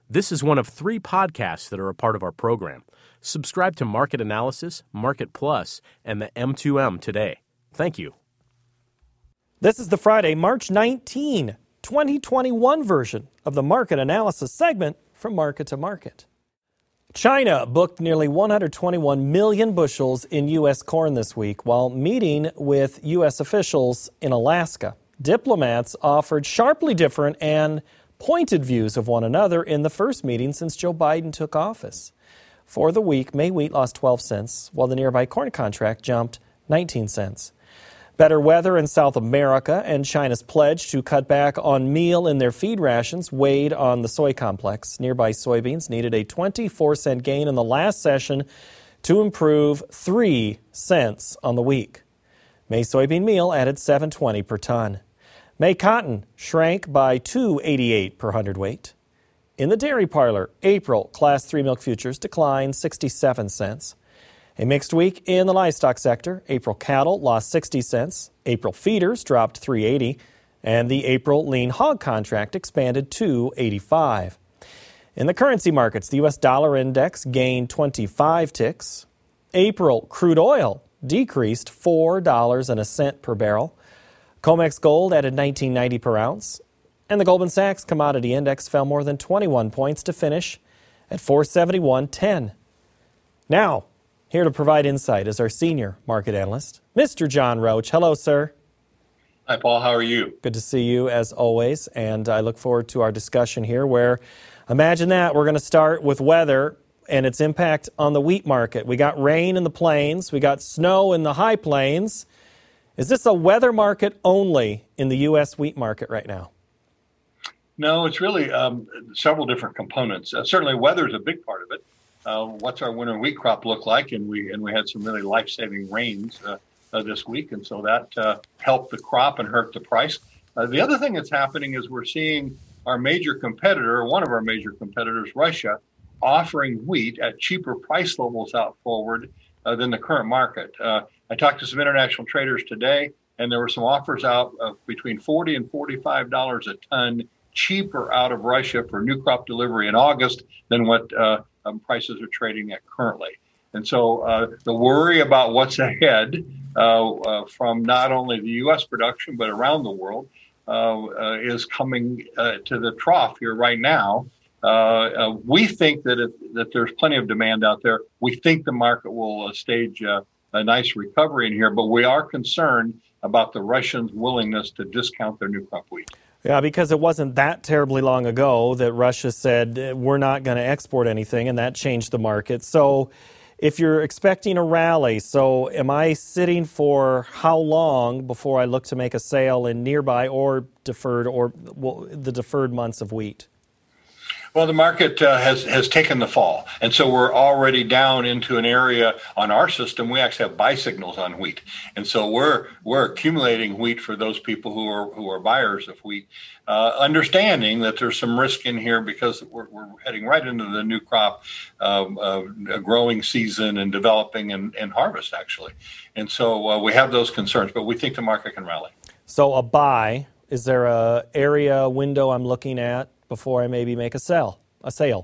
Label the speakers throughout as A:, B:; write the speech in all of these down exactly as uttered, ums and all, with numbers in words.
A: This is one of three podcasts that are a part of our program. Subscribe to Market Analysis, Market Plus, and the M two M today. Thank you.
B: This is the Friday, March nineteenth, twenty twenty-one version of the Market Analysis segment from Market to Market. China booked nearly one hundred twenty-one million bushels in U S corn this week while meeting with U S officials in Alaska. Diplomats offered sharply different and pointed views of one another in the first meeting since Joe Biden took office. For the week, May wheat lost twelve cents, while the nearby corn contract jumped nineteen cents. Better weather in South America and China's pledge to cut back on meal in their feed rations weighed on the soy complex. Nearby soybeans needed a twenty-four cent gain in the last session to improve three cents on the week. May soybean meal added seven twenty per ton. May cotton shrank by two eighty-eight per hundredweight. In the dairy parlor, April Class three milk futures declined sixty-seven cents. A mixed week in the livestock sector. April cattle lost sixty cents. April feeders dropped three eighty, and the April lean hog contract expanded two eighty-five. In the currency markets, the U S dollar index gained twenty-five ticks. April crude oil decreased four dollars and a cent per barrel. COMEX gold added nineteen ninety per ounce, and the Goldman Sachs commodity index fell more than twenty-one points to finish at four seventy-one ten. Now, here to provide insight is our senior market analyst, Mister John Roach. Hello, sir.
C: Hi, Paul. How are you?
B: Good to see you, as always, and I look forward to our discussion here where, imagine that, we're going to start with weather and its impact on the wheat market. We got rain in the plains. We got snow in the high plains. Is this a weather market only in the U S wheat market right now?
C: No, it's really um, several different components. Uh, certainly, weather is a big part of it. Uh, what's our winter wheat crop look like? And we and we had some really life-saving rains uh, uh, this week, and so that uh, helped the crop and hurt the price. Uh, the other thing that's happening is we're seeing our major competitor, one of our major competitors, Russia, offering wheat at cheaper price levels out forward uh, than the current market. Uh, I talked to some international traders today, and there were some offers out of between forty and forty-five dollars a ton cheaper out of Russia for new crop delivery in August than what uh, um, prices are trading at currently. And so uh, the worry about what's ahead uh, uh, from not only the U S production but around the world uh, uh, is coming uh, to the trough here right now. Uh, uh, we think that it, that there's plenty of demand out there. We think the market will uh, stage uh, a nice recovery in here, but we are concerned about the Russians' willingness to discount their new crop wheat.
B: Yeah, because it wasn't that terribly long ago that Russia said we're not going to export anything, and that changed the market. So if you're expecting a rally, so am I sitting for how long before I look to make a sale in nearby or deferred or well, the deferred months of wheat?
C: Well, the market uh, has has taken the fall, and so we're already down into an area on our system. We actually have buy signals on wheat, and so we're we're accumulating wheat for those people who are who are buyers of wheat, uh, understanding that there's some risk in here because we're, we're heading right into the new crop um, uh, growing season and developing and, and harvest actually, and so uh, we have those concerns, but we think the market can rally.
B: So a buy, is there a area window I'm looking at before I maybe make a sell, a sale?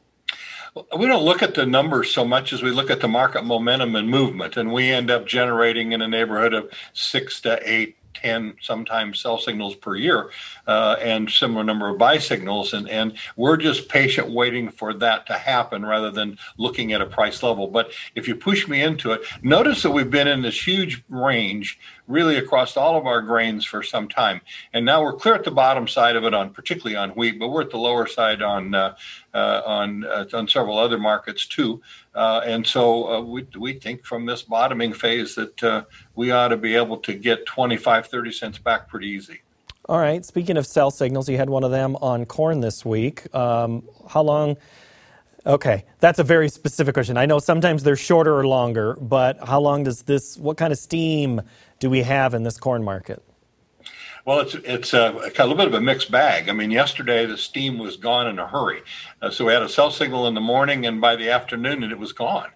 C: We don't look at the numbers so much as we look at the market momentum and movement, and we end up generating in a neighborhood of six to eight, ten, sometimes sell signals per year, uh, and similar number of buy signals, and, and we're just patient waiting for that to happen rather than looking at a price level. But if you push me into it, notice that we've been in this huge range really across all of our grains for some time. And now we're clear at the bottom side of it on, particularly on wheat, but we're at the lower side on uh, uh, on uh, on several other markets too. Uh, and so uh, we we think from this bottoming phase that uh, we ought to be able to get twenty-five, thirty cents back pretty easy.
B: All right. Speaking of sell signals, you had one of them on corn this week. Um, how long? Okay, that's a very specific question. I know sometimes they're shorter or longer, but how long does this, what kind of steam do we have in this corn market?
C: Well, it's it's a, a little bit of a mixed bag. I mean, yesterday the steam was gone in a hurry. Uh, so we had a sell signal in the morning, and by the afternoon, and it was gone.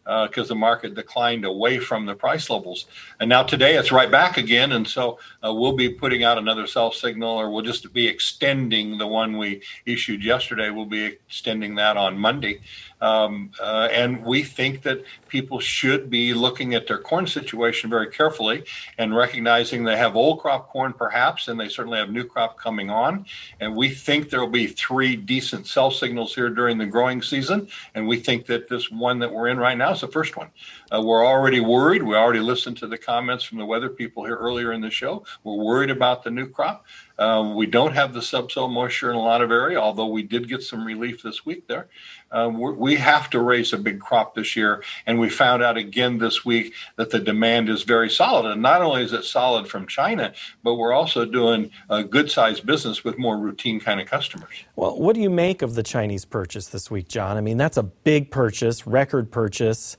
C: because uh, the market declined away from the price levels. And now today it's right back again. And so uh, we'll be putting out another sell signal, or we'll just be extending the one we issued yesterday. We'll be extending that on Monday. Um, uh, and we think that people should be looking at their corn situation very carefully and recognizing they have old crop corn perhaps, and they certainly have new crop coming on. And we think there will be three decent sell signals here during the growing season. And we think that this one that we're in right now is the first one. Uh, we're already worried. We already listened to the comments from the weather people here earlier in the show. We're worried about the new crop. Uh, we don't have the subsoil moisture in a lot of area, although we did get some relief this week there. Uh, we have to raise a big crop this year, and we found out again this week that the demand is very solid. And not only is it solid from China, but we're also doing a good-sized business with more routine kind of customers.
B: Well, what do you make of the Chinese purchase this week, John? I mean, that's a big purchase, record purchase.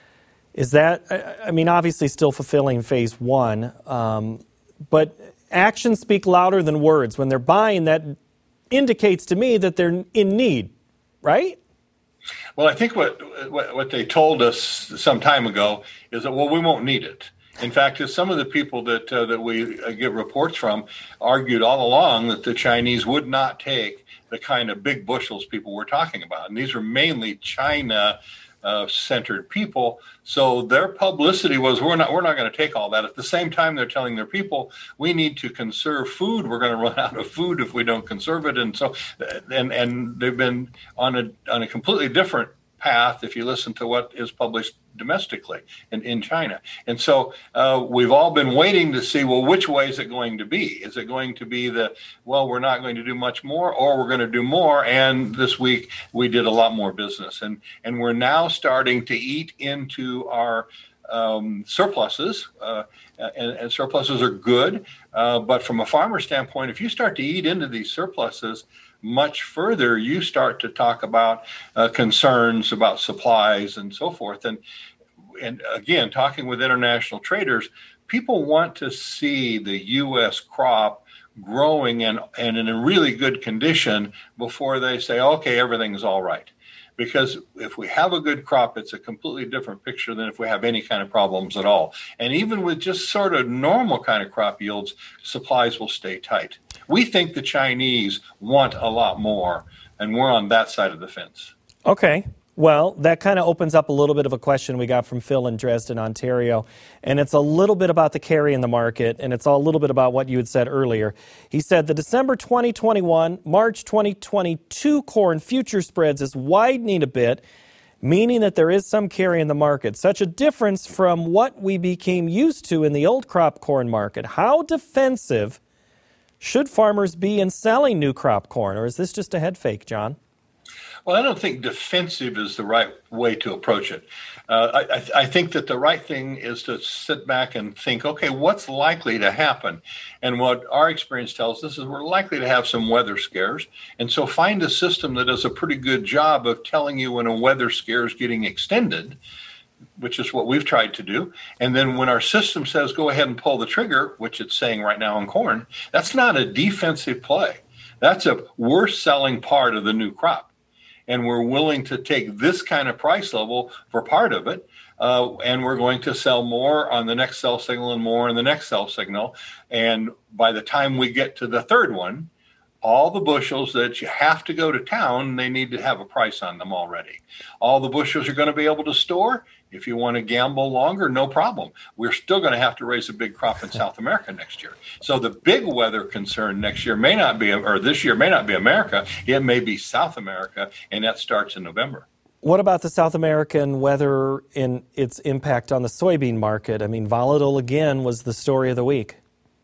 B: Is that, I mean, obviously still fulfilling phase one, um, but actions speak louder than words. When they're buying, that indicates to me that they're in need, right?
C: Well, I think what, what what they told us some time ago is that, well, we won't need it. In fact, some of the people that uh, that we get reports from argued all along that the Chinese would not take the kind of big bushels people were talking about. And these are mainly China Uh, centered people. So their publicity was, we're not we're not going to take all that. At the same time, they're telling their people, we need to conserve food. We're going to run out of food if we don't conserve it. And so, and and they've been on a on a completely different path if you listen to what is published domestically in, in China. And so uh, we've all been waiting to see, well, which way is it going to be? Is it going to be the, well, we're not going to do much more, or we're going to do more? And this week we did a lot more business. And, and we're now starting to eat into our um, surpluses, uh, and, and surpluses are good. Uh, but from a farmer standpoint, if you start to eat into these surpluses much further, you start to talk about uh, concerns about supplies and so forth. And and again, talking with international traders, people want to see the U S crop growing and, and in a really good condition before they say, okay, everything's all right. Because if we have a good crop, it's a completely different picture than if we have any kind of problems at all. And even with just sort of normal kind of crop yields, supplies will stay tight. We think the Chinese want a lot more, and we're on that side of the fence.
B: Okay. Well, that kind of opens up a little bit of a question we got from Phil in Dresden, Ontario. And it's a little bit about the carry in the market, and it's a little bit about what you had said earlier. He said the December twenty twenty-one, March twenty twenty-two corn future spreads is widening a bit, meaning that there is some carry in the market. Such a difference from what we became used to in the old crop corn market. How defensive should farmers be in selling new crop corn, or is this just a head fake, John?
C: Well, I don't think defensive is the right way to approach it. Uh, I, I think that the right thing is to sit back and think, okay, what's likely to happen? And what our experience tells us is we're likely to have some weather scares. And so find a system that does a pretty good job of telling you when a weather scare is getting extended, which is what we've tried to do. And then when our system says go ahead and pull the trigger, which it's saying right now on corn, that's not a defensive play. That's a worse selling part of the new crop. And we're willing to take this kind of price level for part of it, uh, and we're going to sell more on the next sell signal and more on the next sell signal. And by the time we get to the third one, all the bushels that you have to go to town, they need to have a price on them already. All the bushels you're going to be able to store, if you want to gamble longer, no problem. We're still going to have to raise a big crop in South America next year. So the big weather concern next year may not be, or this year may not be America, it may be South America, and that starts in November.
B: What about the South American weather and its impact on the soybean market? I mean, volatile again was the story of the week.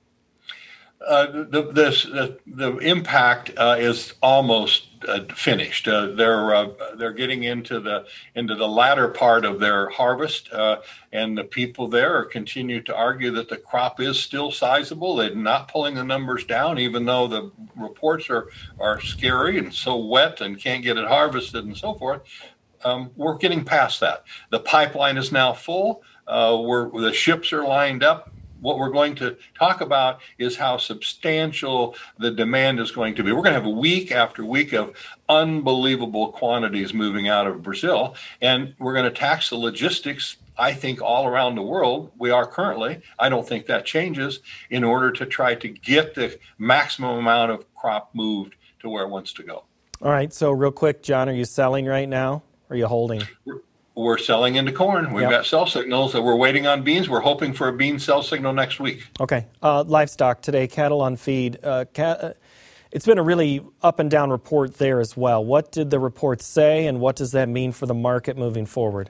C: Uh, the, this, the the impact uh, is almost uh, finished. Uh, they're uh, they're getting into the into the latter part of their harvest, uh, and the people there are continue to argue that the crop is still sizable. They're not pulling the numbers down, even though the reports are are scary and so wet and can't get it harvested and so forth. Um, we're getting past that. The pipeline is now full. Uh, we're the ships are lined up. what we're going to talk about is how substantial the demand is going to be. We're going to have a week after week of unbelievable quantities moving out of Brazil, and we're going to tax the logistics, I think, all around the world. We are currently. I don't think that changes, in order to try to get the maximum amount of crop moved to where it wants to go.
B: All right. So real quick, John, are you selling right now? Or are you holding?
C: We're, we're selling into corn. We've yep. got sell signals. That we're waiting on beans. We're hoping for a bean sell signal next week.
B: Okay. Uh, livestock today, cattle on feed. Uh, cat, uh, it's been a really up and down report there as well. What did the report say, and what does that mean for the market moving forward?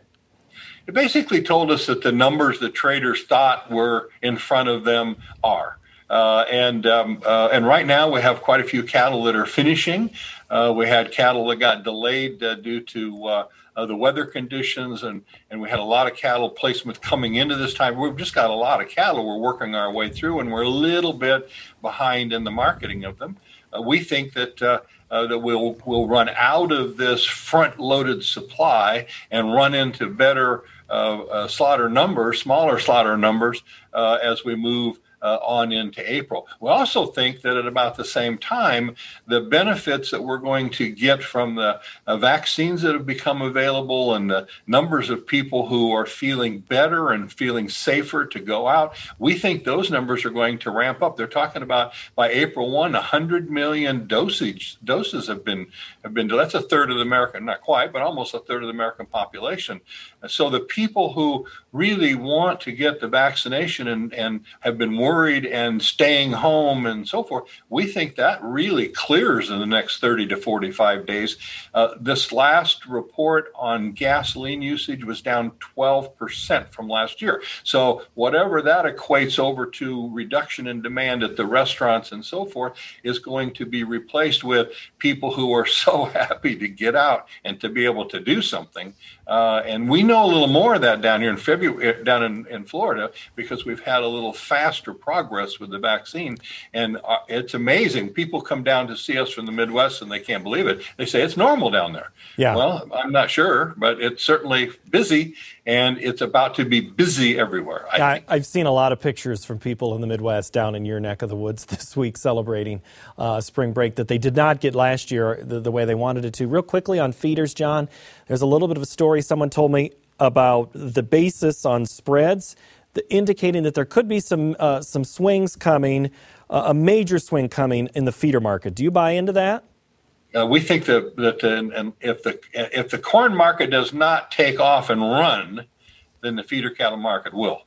C: It basically told us that the numbers that traders thought were in front of them are. Uh, and um, uh, and right now we have quite a few cattle that are finishing. Uh, we had cattle that got delayed uh, due to uh, uh, the weather conditions, and, and we had a lot of cattle placement coming into this time. We've just got a lot of cattle we're working our way through, and we're a little bit behind in the marketing of them. Uh, we think that uh, uh, that we'll we'll run out of this front-loaded supply and run into better uh, uh, slaughter numbers, smaller slaughter numbers, uh, as we move Uh, on into April. We also think that at about the same time, the benefits that we're going to get from the uh, vaccines that have become available and the numbers of people who are feeling better and feeling safer to go out, we think those numbers are going to ramp up. They're talking about by April first, one hundred million dosage doses have been have been. That's a third of the American, not quite, but almost a third of the American population. So the people who really want to get the vaccination and, and have been worried and staying home and so forth, we think that really clears in the next thirty to forty-five days. Uh, this last report on gasoline usage was down twelve percent from last year. So whatever that equates over to reduction in demand at the restaurants and so forth is going to be replaced with people who are so happy to get out and to be able to do something. Uh, and we know a little more of that down here in February, down in, in Florida, because we've had a little faster progress with the vaccine. And uh, it's amazing. People come down to see us from the Midwest and they can't believe it. They say it's normal down there.
B: Yeah.
C: Well, I'm not sure, but it's certainly busy, and it's about to be busy everywhere. I
B: I, I've seen a lot of pictures from people in the Midwest down in your neck of the woods this week celebrating uh, spring break that they did not get last year the, the way they wanted it to. Real quickly on feeders, John, there's a little bit of a story someone told me about the basis on spreads, the, indicating that there could be some uh, some swings coming, uh, a major swing coming in the feeder market. Do you buy into that?
C: Uh, we think that that uh, and if the if the corn market does not take off and run, then the feeder cattle market will.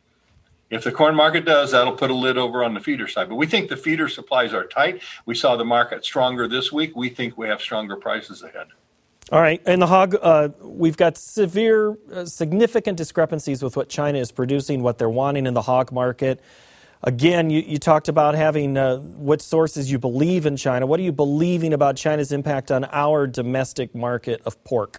C: If the corn market does, that'll put a lid over on the feeder side. But we think the feeder supplies are tight. We saw the market stronger this week. We think we have stronger prices ahead.
B: All right. And the hog, uh, we've got severe, uh, significant discrepancies with what China is producing, what they're wanting in the hog market. Again, you, you talked about having uh, what sources you believe in China. What are you believing about China's impact on our domestic market of pork?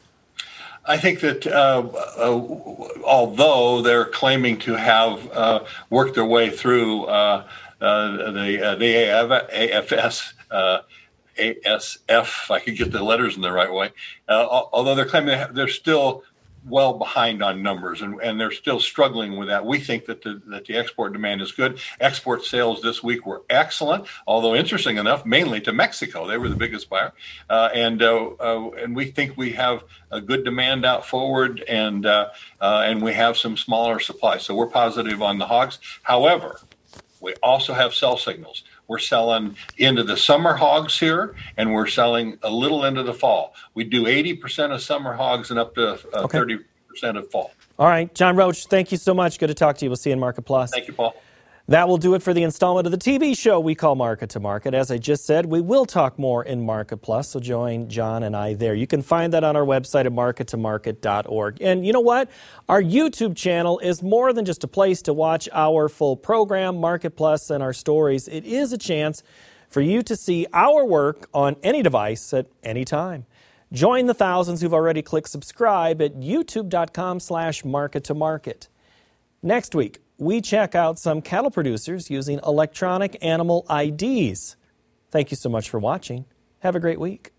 C: I think that uh, uh, although they're claiming to have uh, worked their way through uh, uh, the, uh, the A F S, uh, A S F, if I could get the letters in the right way, uh, although they're claiming they're still well behind on numbers, and, and they're still struggling with that. We think that the that the export demand is good. Export sales this week were excellent, although interesting enough, mainly to Mexico. They were the biggest buyer, uh, and uh, uh, and we think we have a good demand out forward, and uh, uh, and we have some smaller supplies. So we're positive on the hogs. However, we also have sell signals. We're selling into the summer hogs here, and we're selling a little into the fall. We do eighty percent of summer hogs and up to uh, okay. thirty percent of fall.
B: All right. John Roach, thank you so much. Good to talk to you. We'll see you in Market Plus.
C: Thank you, Paul.
B: That will do it for the installment of the T V show we call Market to Market. As I just said, we will talk more in Market Plus, so join John and I there. You can find that on our website at market to market dot org. And you know what? Our YouTube channel is more than just a place to watch our full program, Market Plus, and our stories. It is a chance for you to see our work on any device at any time. Join the thousands who've already clicked subscribe at youtube dot com slash market to market. Next week, we check out some cattle producers using electronic animal I Ds. Thank you so much for watching. Have a great week.